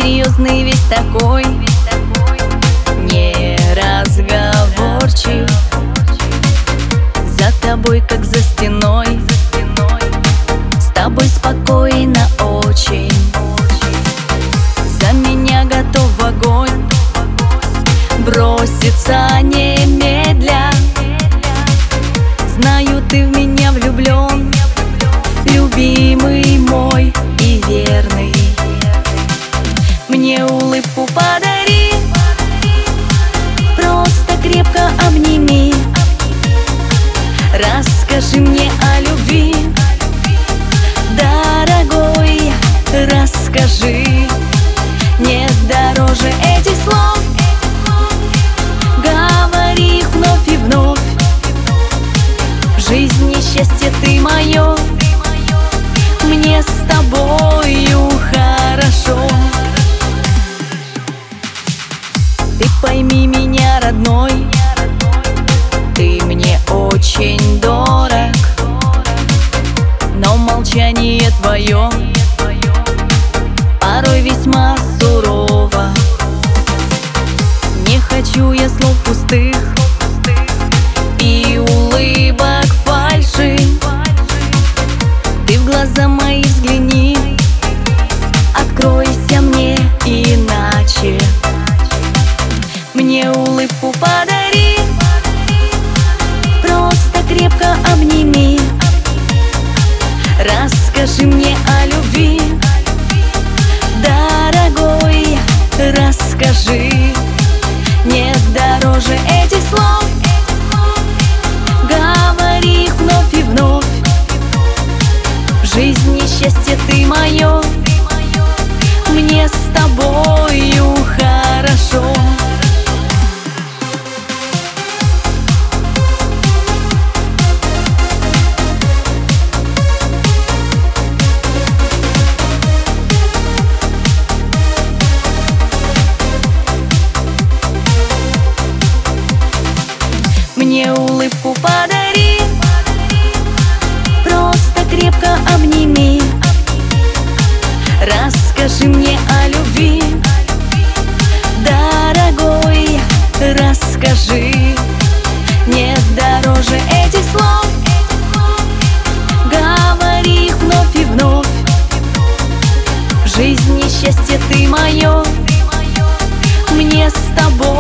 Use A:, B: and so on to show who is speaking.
A: серьезный весь такой, неразговорчив. За тобой, как за стеной, с тобой спокойно очень. За меня готов в огонь броситься немедля. Знаю, ты в меня влюблен, любимый мой и верный. Мне улыбку подари, просто крепко обними. Расскажи мне о любви, дорогой, расскажи. Нет дороже этих слов, говори их вновь и вновь. В жизни счастье ты мое, мне с тобою хорошо. Ты пойми меня, родной, ты мне очень дорог, но молчание твое порой весьма сурово. Не хочу я слов пустых и улыбок фальши. Ты в глаза мои взгляни, откройся мне иначе. Мне улыбку подари, просто крепко обними. Расскажи мне о любви, дорогой, расскажи. Нет дороже этих слов, говори их вновь и вновь. В жизни счастье ты мое, мне с тобою хорошо. Мне улыбку подари, просто крепко обними. Расскажи мне о любви, дорогой, расскажи. Нет дороже этих слов, говори их вновь и вновь. В жизни счастье ты мое, мне с тобой